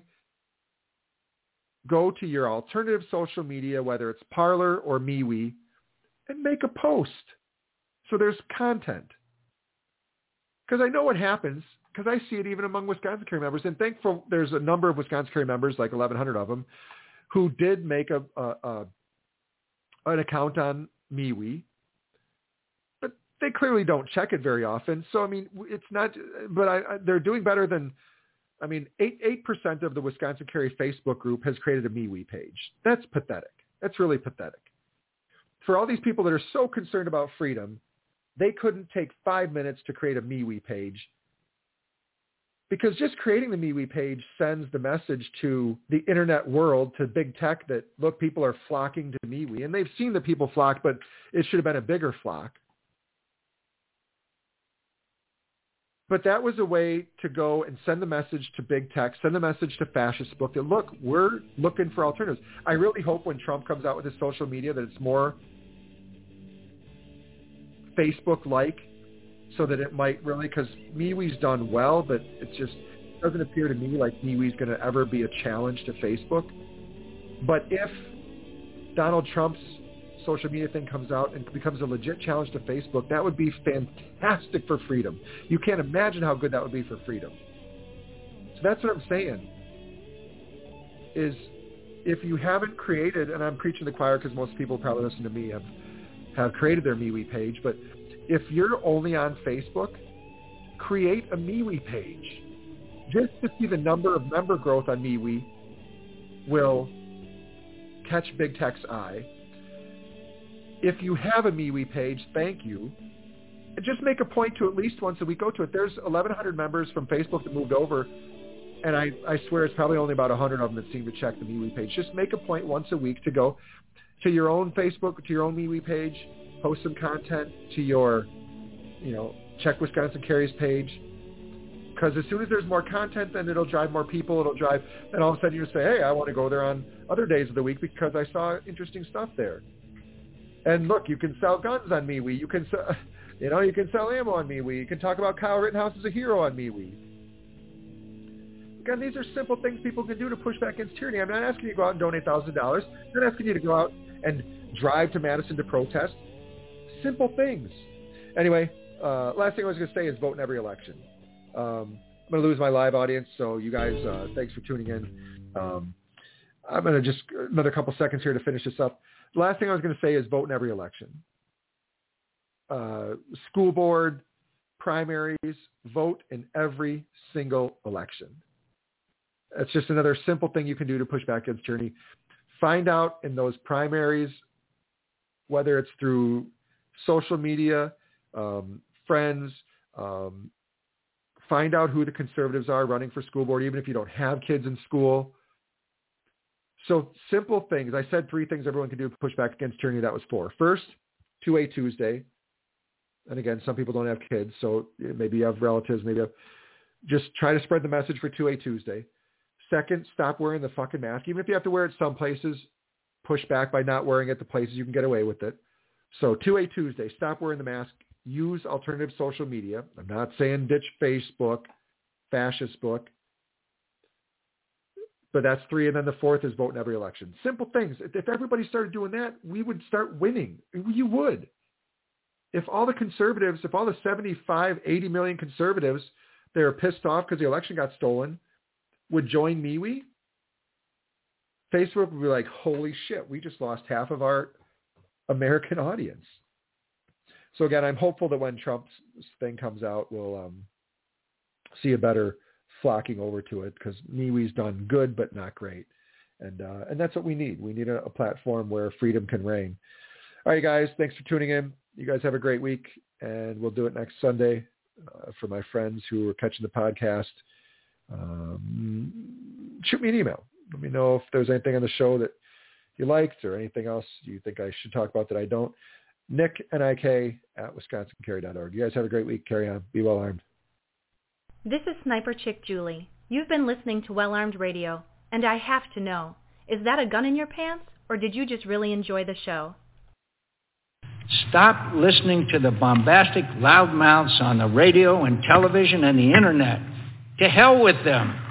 Speaker 3: go to your alternative social media, whether it's Parler or MeWe, and make a post so there's content. Because I know what happens, because I see it even among Wisconsin Carry members, and thankful there's a number of Wisconsin Carry members, like eleven hundred of them, who did make a, a, a an account on MeWe, but they clearly don't check it very often. So, I mean, it's not, but I, I, they're doing better than I mean, eight, eight percent of the Wisconsin Carry Facebook group has created a MeWe page. That's pathetic. That's really pathetic. For all these people that are so concerned about freedom, they couldn't take five minutes to create a MeWe page, because just creating the MeWe page sends the message to the internet world, to big tech, that, look, people are flocking to MeWe. And they've seen the people flock, but it should have been a bigger flock. But that was a way to go and send the message to big tech, send the message to fascist book that, look, we're looking for alternatives. I really hope when Trump comes out with his social media that it's more Facebook-like, so that it might really, because MeWe's done well, but it just doesn't appear to me like MeWe's going to ever be a challenge to Facebook. But if Donald Trump's social media thing comes out and becomes a legit challenge to Facebook, that would be fantastic for freedom. You can't imagine how good that would be for freedom. So that's what I'm saying, is if you haven't created, and I'm preaching to the choir because most people probably listen to me have, have created their MeWe page, but if you're only on Facebook, create a MeWe page. Just to see the number of member growth on MeWe will catch big tech's eye. If you have a MeWe page, thank you. And just make a point to at least once a week go to it. There's eleven hundred members from Facebook that moved over, and I, I swear it's probably only about one hundred of them that seem to check the MeWe page. Just make a point once a week to go to your own Facebook, to your own MeWe page, post some content to your, you know, Check Wisconsin Carries page. Because as soon as there's more content, then it'll drive more people. It'll drive, and all of a sudden you say, hey, I want to go there on other days of the week because I saw interesting stuff there. And look, you can sell guns on MeWe. You can, sell, you know, you can sell ammo on MeWe. You can talk about Kyle Rittenhouse as a hero on MeWe. Again, these are simple things people can do to push back against tyranny. I'm not asking you to go out and donate thousands of dollars. I'm not asking you to go out and drive to Madison to protest. Simple things. Anyway, uh, last thing I was going to say is vote in every election. Um, I'm going to lose my live audience, so you guys, uh, thanks for tuning in. Um, I'm going to just another couple seconds here to finish this up. The last thing I was going to say is vote in every election. Uh, school board, primaries, vote in every single election. That's just another simple thing you can do to push back against tyranny. Find out in those primaries, whether it's through social media, um, friends, um, find out who the conservatives are running for school board, even if you don't have kids in school. So simple things. I said three things everyone can do to push back against tyranny. That was four. First, two A Tuesday. And again, some people don't have kids, so maybe you have relatives. Maybe you have, just try to spread the message for two A Tuesday. Second, stop wearing the fucking mask. Even if you have to wear it some places, push back by not wearing it the places you can get away with it. So two A Tuesday, stop wearing the mask. Use alternative social media. I'm not saying ditch Facebook, fascist book. But that's three. And then the fourth is vote in every election. Simple things. If everybody started doing that, we would start winning. You would. If all the conservatives, if all the seventy-five, eighty million conservatives that are pissed off because the election got stolen would join MeWe, Facebook would be like, holy shit, we just lost half of our American audience. So again, I'm hopeful that when Trump's thing comes out, we'll um, see a better flocking over to it, because MeWe's done good but not great. And uh, and that's what we need. We need a, a platform where freedom can reign. All right, guys, thanks for tuning in. You guys have a great week, and we'll do it next Sunday. Uh, for my friends who are catching the podcast, um, shoot me an email. Let me know if there's anything on the show that you liked or anything else you think I should talk about that I don't. Nick, N I K, at wisconsin carry dot org. You guys have a great week. Carry on. Be well armed.
Speaker 7: This is Sniper Chick Julie. You've been listening to Well Armed Radio, and I have to know, is that a gun in your pants, or did you just really enjoy the show?
Speaker 8: Stop listening to the bombastic loudmouths on the radio and television and the internet. To hell with them.